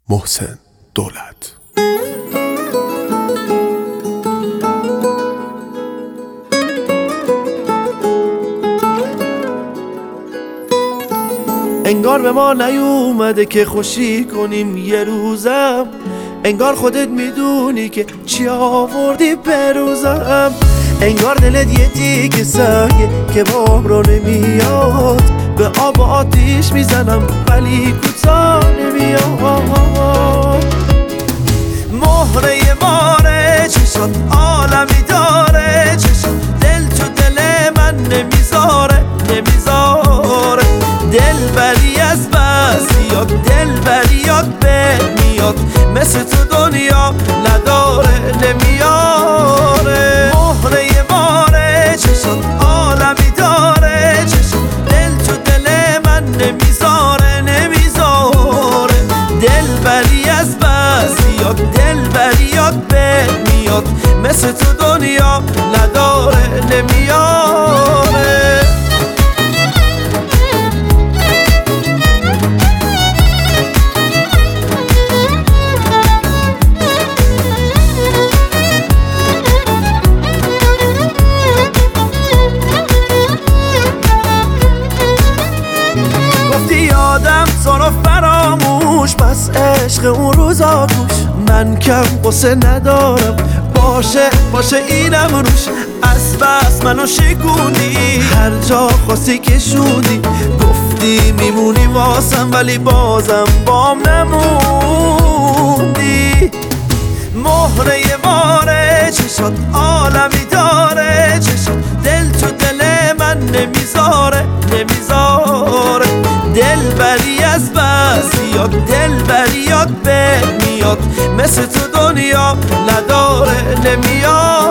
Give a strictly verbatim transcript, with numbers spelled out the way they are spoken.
محسن دولت. انگار به ما نیومده که خوشی کنیم یه روزم، انگار خودت میدونی که چی آوردی به روزم، انگار دلت یه تیک سنگه که بام رو نمیاد، به آب و آتیش میزنم ولی کوتاه نمیاد. مهره ماره چشات عالمی داره، چشات دل تو دل من نمیذاره نمیذاره، دل بری از بس بیاد، دل بریات به میاد، مثل تو دنیا نداره نمیاره. مهره ماره چشات عالمی داره، چشات دل تو دل من نمیذاره نمیذاره، دل بری از بس بیاد، دل بریات به میاد، مثل تو دنیا نداره نمیاره. یادم تو رو فراموش، بس عشق اون روزا گوش، من کم قصه ندارم، باشه باشه اینم روش، از بس منو شکوندی، هر جا خواستی کشوندی، گفتی میمونی واسم ولی بازم بام نموندی. مهره ماره چشات عالمی داره، چشات دل تو دل من نمیذاره نمیذاره، دل بری از بس بیاد، دل بریات به میاد، مثل تو دنیا نداره نمیاد.